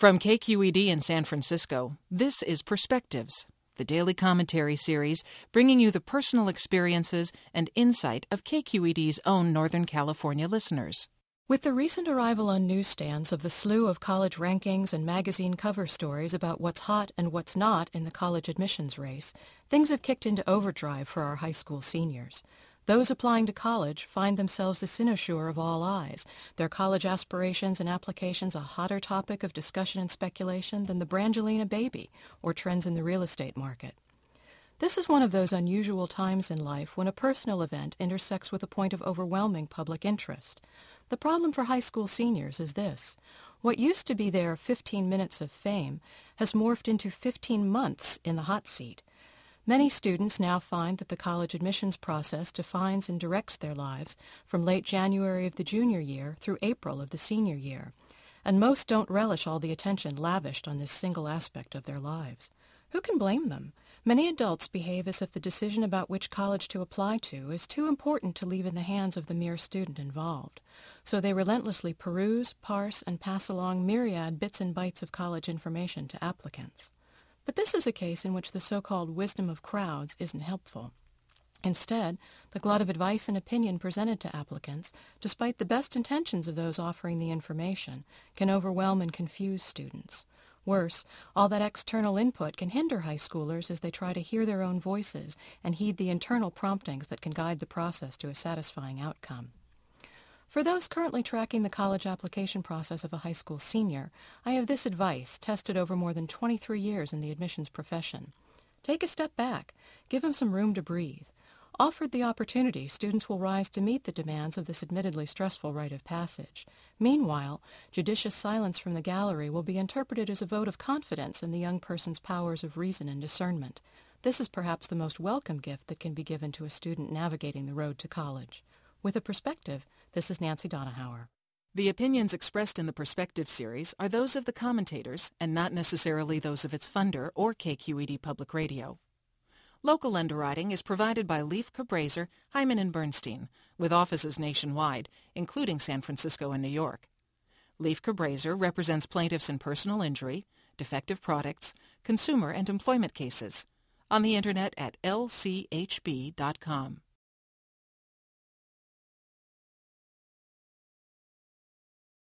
From KQED in San Francisco, this is Perspectives, the daily commentary series bringing you the personal experiences and insight of KQED's own Northern California listeners. With the recent arrival on newsstands of the slew of college rankings and magazine cover stories about what's hot and what's not in the college admissions race, things have kicked into overdrive for our high school seniors. Those applying to college find themselves the cynosure of all eyes, their college aspirations and applications a hotter topic of discussion and speculation than the Brangelina baby or trends in the real estate market. This is one of those unusual times in life when a personal event intersects with a point of overwhelming public interest. The problem for high school seniors is this. What used to be their 15 minutes of fame has morphed into 15 months in the hot seat. Many students now find that the college admissions process defines and directs their lives from late January of the junior year through April of the senior year, and most don't relish all the attention lavished on this single aspect of their lives. Who can blame them? Many adults behave as if the decision about which college to apply to is too important to leave in the hands of the mere student involved. So they relentlessly peruse, parse, and pass along myriad bits and bytes of college information to applicants. But this is a case in which the so-called wisdom of crowds isn't helpful. Instead, the glut of advice and opinion presented to applicants, despite the best intentions of those offering the information, can overwhelm and confuse students. Worse, all that external input can hinder high schoolers as they try to hear their own voices and heed the internal promptings that can guide the process to a satisfying outcome. For those currently tracking the college application process of a high school senior, I have this advice tested over more than 23 years in the admissions profession. Take a step back. Give them some room to breathe. Offered the opportunity, students will rise to meet the demands of this admittedly stressful rite of passage. Meanwhile, judicious silence from the gallery will be interpreted as a vote of confidence in the young person's powers of reason and discernment. This is perhaps the most welcome gift that can be given to a student navigating the road to college. With a perspective, this is Nancy Donahauer. The opinions expressed in the Perspective series are those of the commentators and not necessarily those of its funder or KQED Public Radio. Local underwriting is provided by Leif Cabraser, Hyman & Bernstein, with offices nationwide, including San Francisco and New York. Leif Cabraser represents plaintiffs in personal injury, defective products, consumer and employment cases. On the Internet at lchb.com.